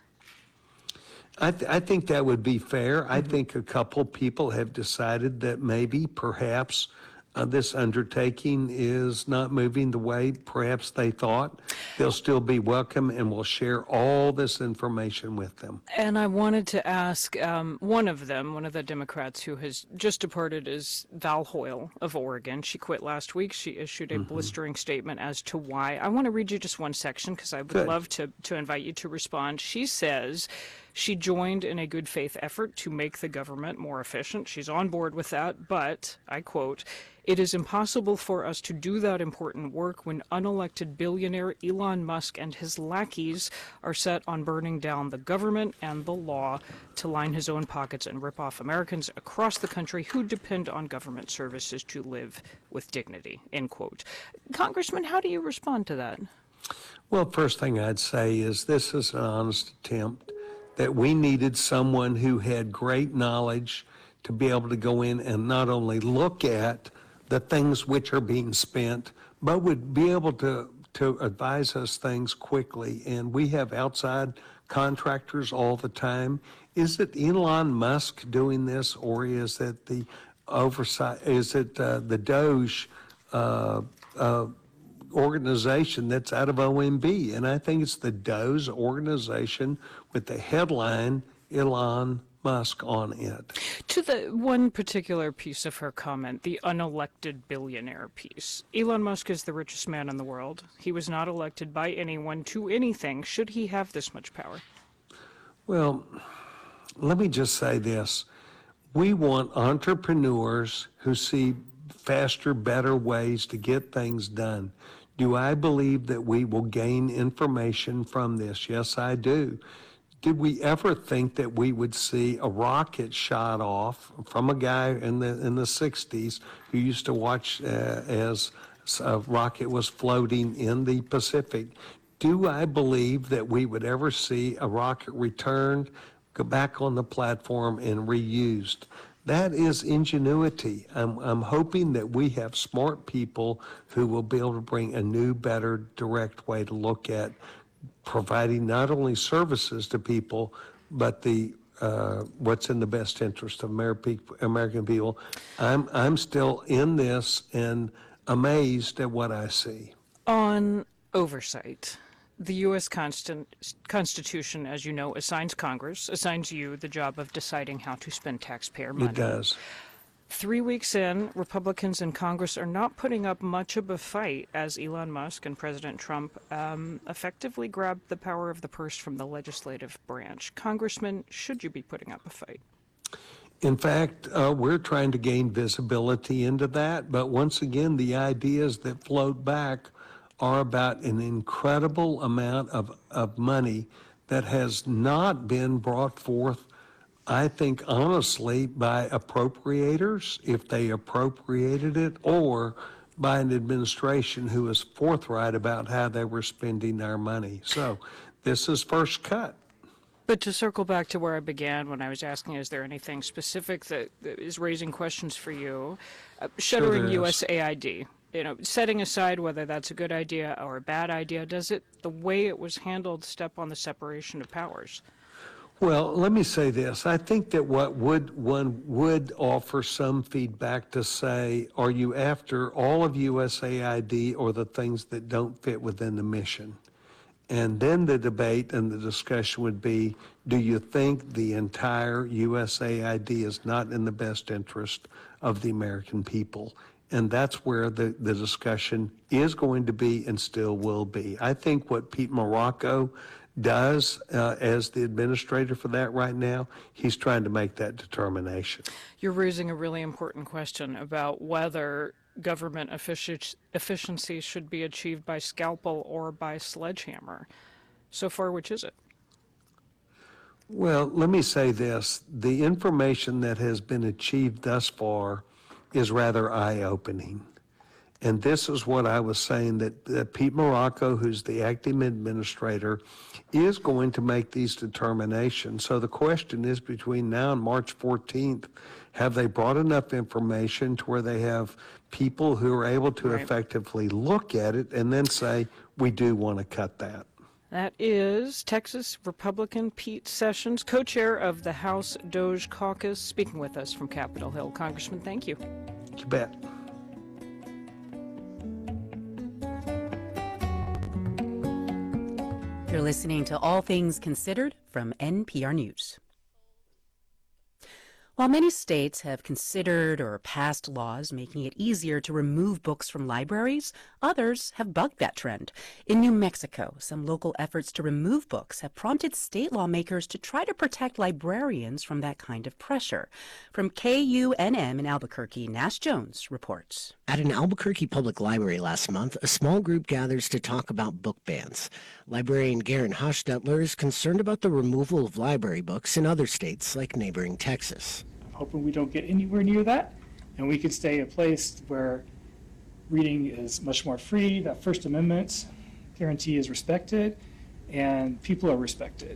I, th- I think that would be fair. Mm-hmm. I think a couple people have decided that maybe, perhaps, Uh, this undertaking is not moving the way perhaps they thought. They'll still be welcome, and we'll share all this information with them. And I wanted to ask um, one of them, one of the Democrats who has just departed, is Val Hoyle of Oregon. She quit last week. She issued a mm-hmm. blistering statement as to why. I want to read you just one section because I would Good. love to, to invite you to respond. She says she joined in a good faith effort to make the government more efficient. She's on board with that, but, I quote, "It is impossible for us to do that important work when unelected billionaire Elon Musk and his lackeys are set on burning down the government and the law to line his own pockets and rip off Americans across the country who depend on government services to live with dignity," end quote. Congressman, how do you respond to that? Well, first thing I'd say is this is an honest attempt that we needed someone who had great knowledge to be able to go in and not only look at the things which are being spent, but would be able to, to advise us things quickly. And we have outside contractors all the time. Is it Elon Musk doing this, or is it the oversight, is it uh, the Doge uh, uh, organization that's out of O M B? And I think it's the Doge organization with the headline Elon Musk on it. To the one particular piece of her comment, the unelected billionaire piece. Elon Musk is the richest man in the world. He was not elected by anyone to anything. Should he have this much power? Well, let me just say this. We want entrepreneurs who see faster, better ways to get things done. Do I believe that we will gain information from this? Yes, I do. Did we ever think that we would see a rocket shot off from a guy in the in the sixties who used to watch uh, as a rocket was floating in the Pacific? Do I believe that we would ever see a rocket returned, go back on the platform and reused? That is ingenuity. I'm, I'm hoping that we have smart people who will be able to bring a new, better, direct way to look at providing not only services to people, but the uh, what's in the best interest of American people. I'm, I'm still in this and amazed at what I see. On oversight, the U S Constant, Constitution, as you know, assigns Congress, assigns you the job of deciding how to spend taxpayer money. It does. Three weeks in, Republicans in Congress are not putting up much of a fight as Elon Musk and President Trump um, effectively grabbed the power of the purse from the legislative branch. Congressman, should you be putting up a fight? In fact, uh, we're trying to gain visibility into that, but once again, the ideas that float back are about an incredible amount of, of money that has not been brought forth, I think, honestly, by appropriators, if they appropriated it, or by an administration who was forthright about how they were spending our money. So this is first cut. But to circle back to where I began when I was asking, is there anything specific that, that is raising questions for you? Uh, shuttering Sure U S A I D, you know, setting aside whether that's a good idea or a bad idea, does it, the way it was handled, step on the separation of powers? Well, let me say this. I think that what would one would offer some feedback to say, are you after all of U S A I D or the things that don't fit within the mission? And then the debate and the discussion would be, do you think the entire U S A I D is not in the best interest of the American people? And that's where the, the discussion is going to be and still will be. I think what Pete Marocco does uh, as the administrator for that right now, he's trying to make that determination. You're raising a really important question about whether government effici- efficiency should be achieved by scalpel or by sledgehammer. So far, which is it? Well, let me say this. The information that has been achieved thus far is rather eye-opening. And this is what I was saying, that, that Pete Marocco, who's the acting administrator, is going to make these determinations. So the question is, between now and March fourteenth, have they brought enough information to where they have people who are able to Right. effectively look at it and then say, we do want to cut that? That is Texas Republican Pete Sessions, co-chair of the House Doge Caucus, speaking with us from Capitol Hill. Congressman, thank you. You bet. You're listening to All Things Considered from N P R News. While many states have considered or passed laws making it easier to remove books from libraries, others have bucked that trend. In New Mexico, some local efforts to remove books have prompted state lawmakers to try to protect librarians from that kind of pressure. From K U N M in Albuquerque, Nash Jones reports. At an Albuquerque public library last month, a small group gathers to talk about book bans. Librarian Garen Hochstetler is concerned about the removal of library books in other states like neighboring Texas. I'm hoping we don't get anywhere near that, and we can stay a place where reading is much more free, that First Amendment guarantee is respected, and people are respected.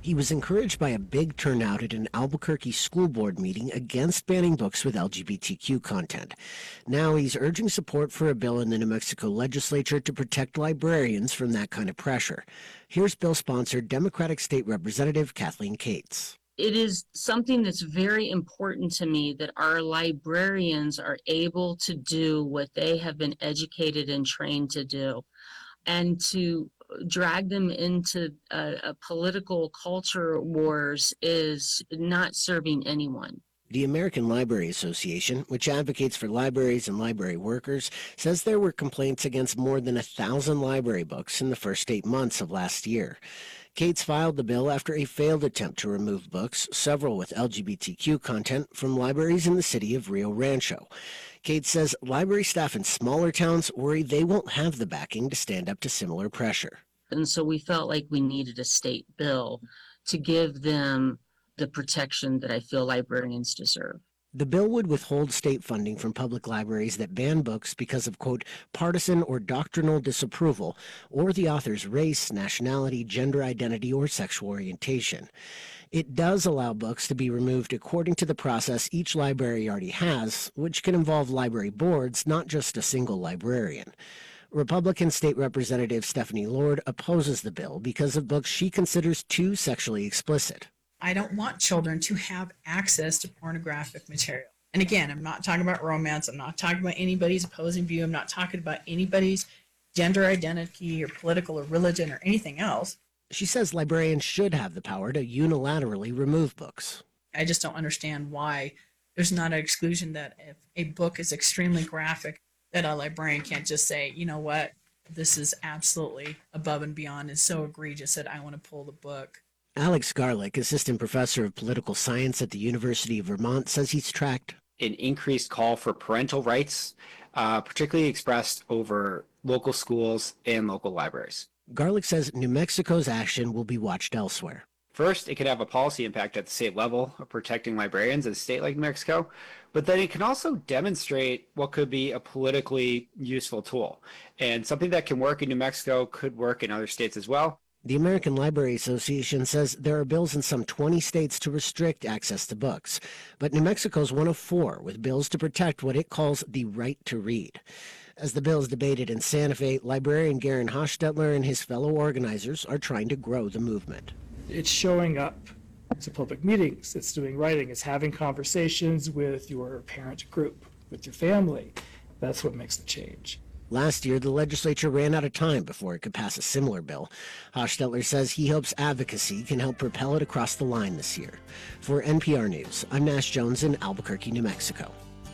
He was encouraged by a big turnout at an Albuquerque school board meeting against banning books with L G B T Q content. Now he's urging support for a bill in the New Mexico legislature to protect librarians from that kind of pressure. Here's bill sponsor Democratic State Representative Kathleen Cates. It is something that's very important to me that our librarians are able to do what they have been educated and trained to do, and to drag them into a, a political culture wars is not serving anyone. The American Library Association, which advocates for libraries and library workers, says there were complaints against more than a thousand library books in the first eight months of last year. Cates filed the bill after a failed attempt to remove books, several with L G B T Q content, from libraries in the city of Rio Rancho. Cates says library staff in smaller towns worry they won't have the backing to stand up to similar pressure. And so we felt like we needed a state bill to give them the protection that I feel librarians deserve. The bill would withhold state funding from public libraries that ban books because of, quote, partisan or doctrinal disapproval, or the author's race, nationality, gender identity, or sexual orientation. It does allow books to be removed according to the process each library already has, which can involve library boards, not just a single librarian. Republican State Representative Stephanie Lord opposes the bill because of books she considers too sexually explicit. I don't want children to have access to pornographic material. And again, I'm not talking about romance. I'm not talking about anybody's opposing view. I'm not talking about anybody's gender identity or political or religion or anything else. She says librarians should have the power to unilaterally remove books. I just don't understand why there's not an exclusion that if a book is extremely graphic, that a librarian can't just say, you know what, this is absolutely above and beyond and so egregious that I want to pull the book. Alex Garlick, assistant professor of political science at the University of Vermont, says he's tracked an increased call for parental rights, uh, particularly expressed over local schools and local libraries. Garlick says New Mexico's action will be watched elsewhere. First, it could have a policy impact at the state level of protecting librarians in a state like New Mexico, but then it can also demonstrate what could be a politically useful tool. And something that can work in New Mexico could work in other states as well. The American Library Association says there are bills in some twenty states to restrict access to books, but New Mexico's one of four with bills to protect what it calls the right to read. As the bill is debated in Santa Fe, librarian Garen Hostetler and his fellow organizers are trying to grow the movement. It's showing up to public meetings, it's doing writing, it's having conversations with your parent group, with your family. That's what makes the change. Last year, the legislature ran out of time before it could pass a similar bill. Hostetler says he hopes advocacy can help propel it across the line this year. For N P R News, I'm Nash Jones in Albuquerque, New Mexico.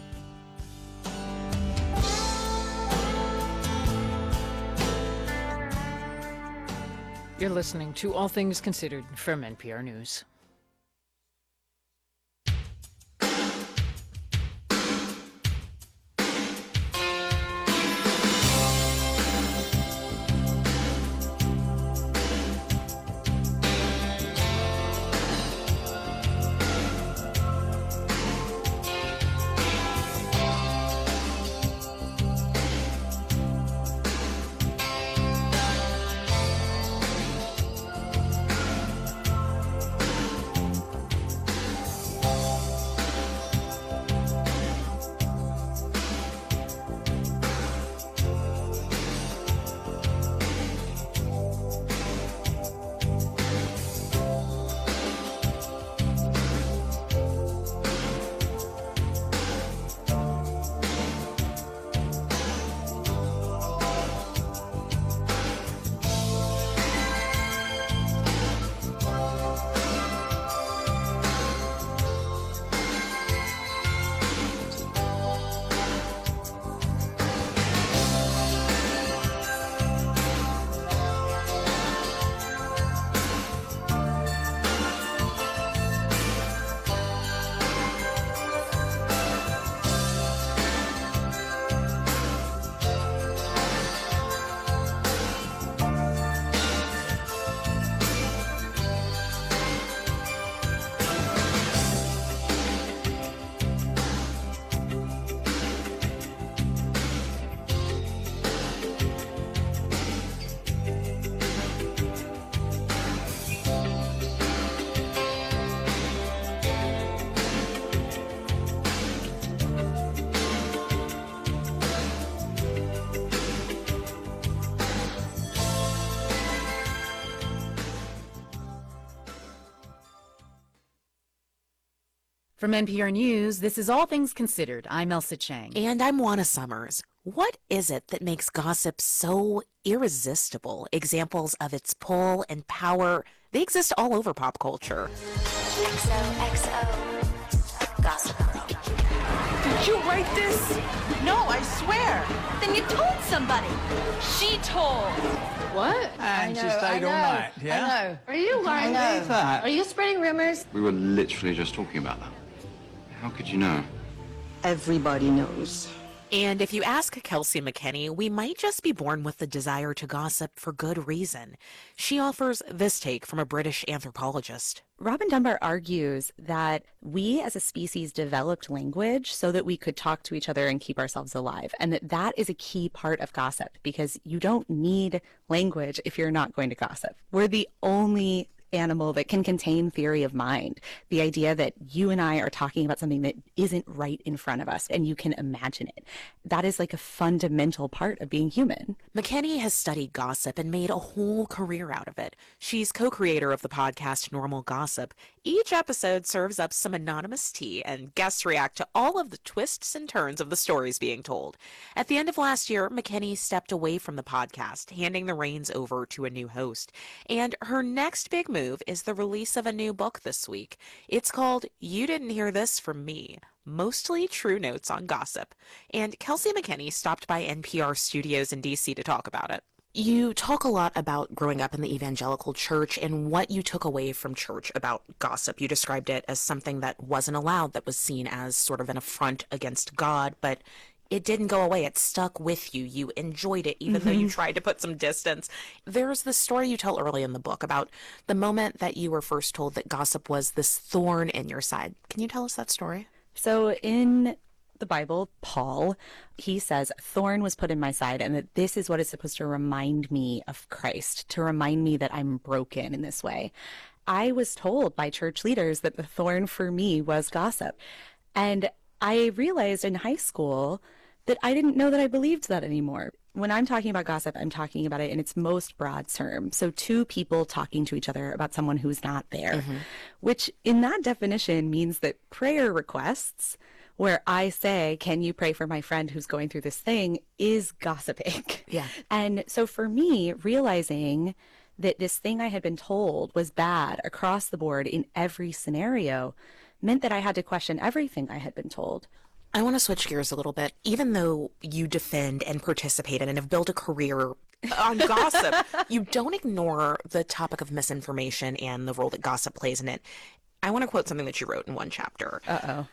You're listening to All Things Considered from N P R News. From N P R News, this is All Things Considered. I'm Elsa Chang. And I'm Juana Summers. What is it that makes gossip so irresistible? Examples of its pull and power, they exist all over pop culture. X O X O Gossip Girl. Did you write this? No, I swear. Then you told somebody. She told. What? And she stayed all night, yeah? I know. Are you lying? I believe that. Are you spreading rumors? We were literally just talking about that. How could you know? Everybody knows. And if you ask Kelsey McKinney, we might just be born with the desire to gossip for good reason. She offers this take from a British anthropologist. Robin Dunbar argues that we as a species developed language so that we could talk to each other and keep ourselves alive, and that that is a key part of gossip because you don't need language if you're not going to gossip. We're the only animal that can contain theory of mind, the idea that you and I are talking about something that isn't right in front of us and you can imagine it. That is like a fundamental part of being human. McKinney has studied gossip and made a whole career out of it. She's co-creator of the podcast Normal Gossip. Each episode serves up some anonymous tea and guests react to all of the twists and turns of the stories being told. At the end of last year, McKinney stepped away from the podcast, handing the reins over to a new host. And her next big move is the release of a new book this week. It's called You Didn't Hear This From Me, Mostly True Notes on Gossip. And Kelsey McKinney stopped by N P R studios in D C to talk about it. You talk a lot about growing up in the evangelical church and what you took away from church about gossip. You described it as something that wasn't allowed, that was seen as sort of an affront against God, but it didn't go away. It stuck with you. You enjoyed it, even mm-hmm. though you tried to put some distance. There's this story you tell early in the book about the moment that you were first told that gossip was this thorn in your side. Can you tell us that story? So in the Bible, Paul, he says, thorn was put in my side, and that this is what is supposed to remind me of Christ, to remind me that I'm broken in this way. I was told by church leaders that the thorn for me was gossip. And I realized in high school that I didn't know that I believed that anymore. When I'm talking about gossip, I'm talking about it in its most broad term. So two people talking to each other about someone who's not there, mm-hmm. which in that definition means that prayer requests, where I say, can you pray for my friend who's going through this thing, is gossiping. Yeah. And so for me, realizing that this thing I had been told was bad across the board in every scenario meant that I had to question everything I had been told. I want to switch gears a little bit. Even though you defend and participate in and have built a career on gossip, you don't ignore the topic of misinformation and the role that gossip plays in it. I want to quote something that you wrote in one chapter. Uh-oh.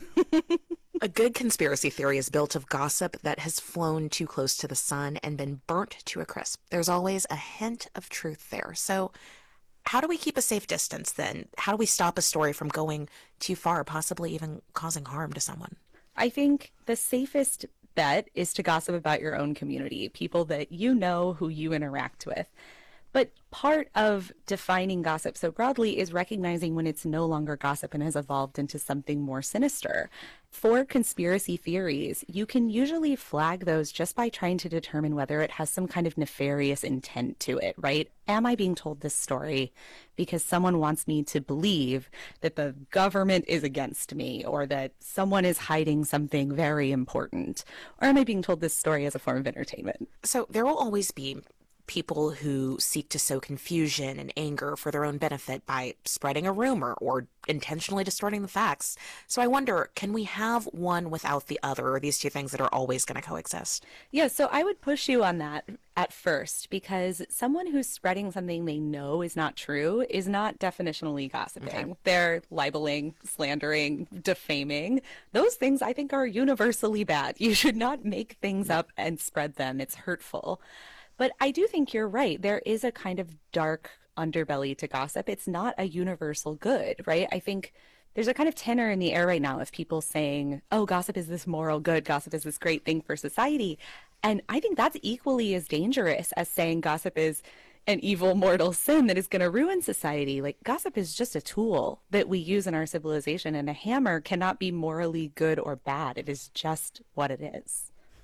A good conspiracy theory is built of gossip that has flown too close to the sun and been burnt to a crisp. There's always a hint of truth there. So how do we keep a safe distance then? How do we stop a story from going too far, possibly even causing harm to someone? I think the safest bet is to gossip about your own community, people that you know, who you interact with. But part of defining gossip so broadly is recognizing when it's no longer gossip and has evolved into something more sinister. For conspiracy theories, you can usually flag those just by trying to determine whether it has some kind of nefarious intent to it, right? Am I being told this story because someone wants me to believe that the government is against me or that someone is hiding something very important? Or am I being told this story as a form of entertainment? So there will always be people who seek to sow confusion and anger for their own benefit by spreading a rumor or intentionally distorting the facts. So I wonder, can we have one without the other, or are these two things that are always going to coexist? Yeah, so I would push you on that at first, because someone who's spreading something they know is not true is not definitionally gossiping. Okay. They're libeling, slandering, defaming. Those things I think are universally bad. You should not make things up and spread them. It's hurtful. But I do think you're right. There is a kind of dark underbelly to gossip. It's not a universal good, right? I think there's a kind of tenor in the air right now of people saying, oh, gossip is this moral good. Gossip is this great thing for society. And I think that's equally as dangerous as saying gossip is an evil mortal sin that is going to ruin society. Like, gossip is just a tool that we use in our civilization, and a hammer cannot be morally good or bad. It is just what it is.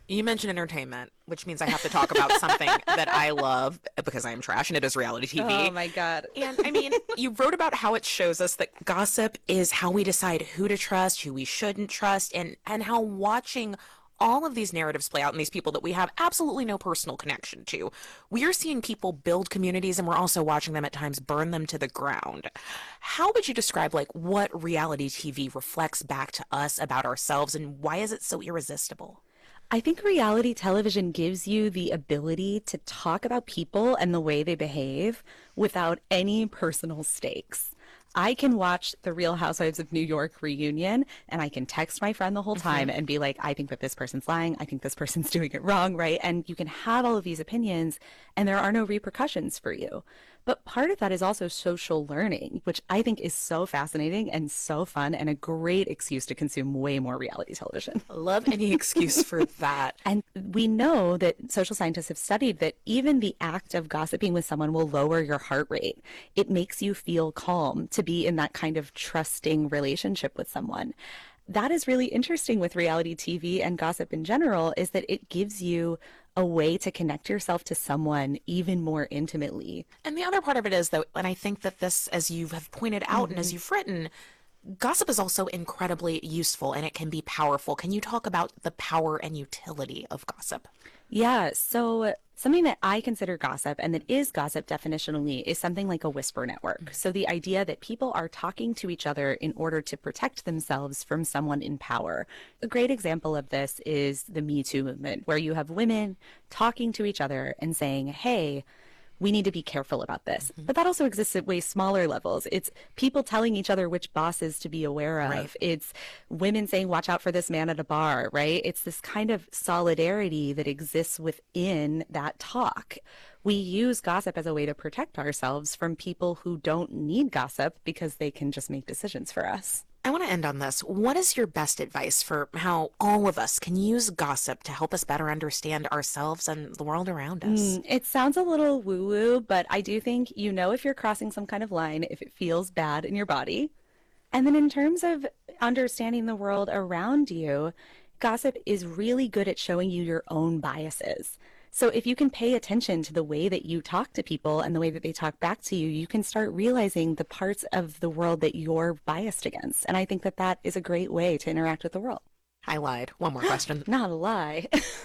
You mentioned entertainment, which means I have to talk about something that I love because I am trash, and it is reality T V. Oh my God. And I mean, you wrote about how it shows us that gossip is how we decide who to trust, who we shouldn't trust, and, and how watching all of these narratives play out in these people that we have absolutely no personal connection to. We are seeing people build communities, and we're also watching them at times burn them to the ground. How would you describe like what reality T V reflects back to us about ourselves, and why is it so irresistible? I think reality television gives you the ability to talk about people and the way they behave without any personal stakes. I can watch the Real Housewives of New York reunion and I can text my friend the whole time mm-hmm. and be like, I think that this person's lying. I think this person's doing it wrong, right? And you can have all of these opinions and there are no repercussions for you. But part of that is also social learning, which I think is so fascinating and so fun and a great excuse to consume way more reality television. Love any excuse for that. And we know that social scientists have studied that even the act of gossiping with someone will lower your heart rate. It makes you feel calm to be in that kind of trusting relationship with someone. That is really interesting with reality T V and gossip in general, is that it gives you a way to connect yourself to someone even more intimately. And the other part of it is, though, and I think that this, as you have pointed out mm-hmm. and as you've written, gossip is also incredibly useful and it can be powerful. Can you talk about the power and utility of gossip? Yeah, so something that I consider gossip and that is gossip definitionally is something like a whisper network. Mm-hmm. So the idea that people are talking to each other in order to protect themselves from someone in power. A great example of this is the Me Too movement, where you have women talking to each other and saying, hey, we need to be careful about this. Mm-hmm. But that also exists at way smaller levels. It's people telling each other which bosses to be aware of. Right. It's women saying, watch out for this man at a bar, right? It's this kind of solidarity that exists within that talk. We use gossip as a way to protect ourselves from people who don't need gossip because they can just make decisions for us. I want to end on this. What is your best advice for how all of us can use gossip to help us better understand ourselves and the world around us? Mm, it sounds a little woo-woo, but I do think you know if you're crossing some kind of line, if it feels bad in your body. And then in terms of understanding the world around you, gossip is really good at showing you your own biases. So if you can pay attention to the way that you talk to people and the way that they talk back to you, you can start realizing the parts of the world that you're biased against. And I think that that is a great way to interact with the world. I lied. One more question. Not a lie.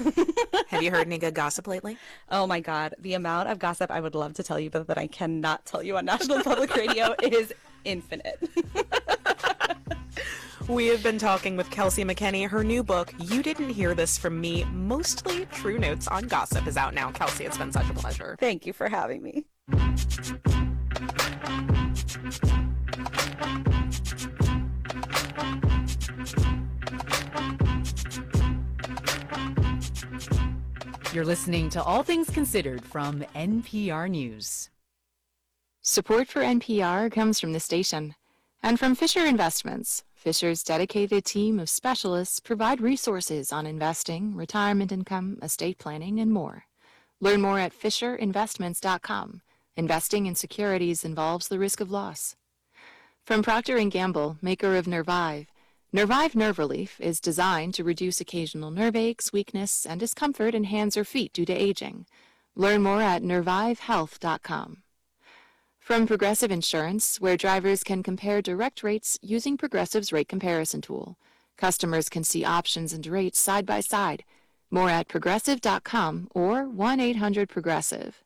Have you heard any good gossip lately? Oh my God. The amount of gossip I would love to tell you, but that I cannot tell you on National Public Radio is infinite. We have been talking with Kelsey McKinney. Her new book, You Didn't Hear This From Me, Mostly True Notes on Gossip, is out now. Kelsey, it's been such a pleasure. Thank you for having me. You're listening to All Things Considered from N P R News. Support for N P R comes from the station and from Fisher Investments. Fisher's dedicated team of specialists provide resources on investing, retirement income, estate planning, and more. Learn more at fisher investments dot com. Investing in securities involves the risk of loss. From Procter and Gamble, maker of Nervive. Nervive Nerve Relief is designed to reduce occasional nerve aches, weakness, and discomfort in hands or feet due to aging. Learn more at nervive health dot com. From Progressive Insurance, where drivers can compare direct rates using Progressive's rate comparison tool. Customers can see options and rates side by side. More at progressive dot com or one eight hundred progressive.